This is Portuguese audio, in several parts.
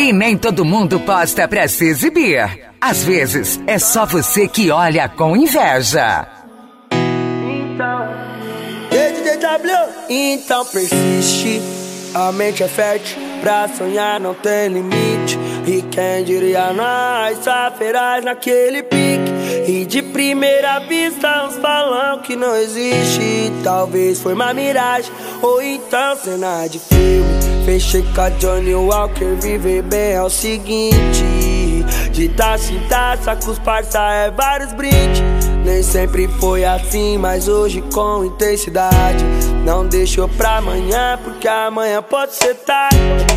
E nem todo mundo posta pra se exibir. Às vezes, é só você que olha com inveja. Então persiste, a mente é fértil, pra sonhar não tem limite. E quem diria nós, só feraz naquele pique. E de primeira vista uns falam que não existe. Talvez foi uma miragem, ou então cena de filme. Fechei com a Johnny Walker, viver bem é o seguinte: de taça em taça com os parça é vários brindes. Nem sempre foi assim, mas hoje com intensidade. Não deixou pra amanhã, porque amanhã pode ser tarde.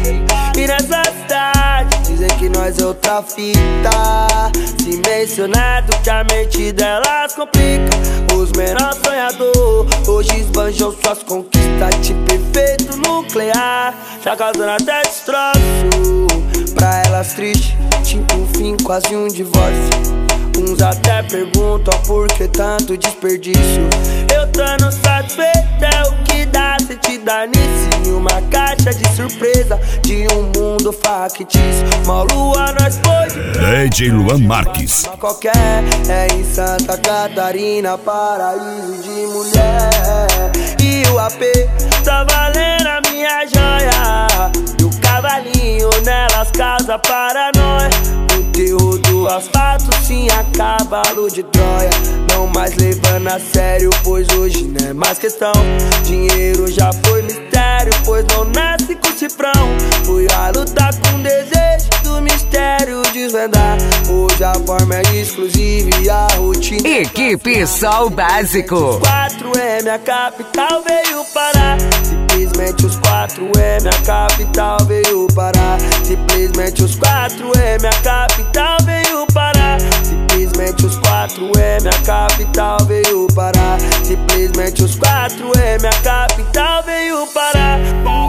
E nessa cidade dizem que nós é outra fita. Se mencionado que a mente delas complica. Os menores sonhador hoje esbanjam suas conquistas. Tipo efeito nuclear, já causando até destroço. Pra elas triste, tipo um fim, quase um divórcio. Uns até perguntam por que tanto desperdício. Eu tô no satisfeito, é o que dá se te dar nisso. Em uma caixa de surpresa de um mundo factício. Mó lua nós foi DJ Luan Marques. Qualquer é em Santa Catarina, paraíso de mulher. E o AP tá valendo a minha joia. E o cavalinho nelas causa paranoia. O terror do asfalto sim é cavalo de Troia. Não mais levando a sério, pois hoje não é mais questão. Dinheiro já foi mistério, pois não nasce com cifrão. Fui a lutar com desejo do mistério desvendar. Hoje a forma é exclusiva e a rotina. Equipe Sol Básico. 4M, a capital veio parar. Simplesmente os 4M, a capital veio parar. Simplesmente os 4M, a capital veio parar. Simplesmente os 4M, a capital veio parar. Simplesmente os 4M, a capital veio parar.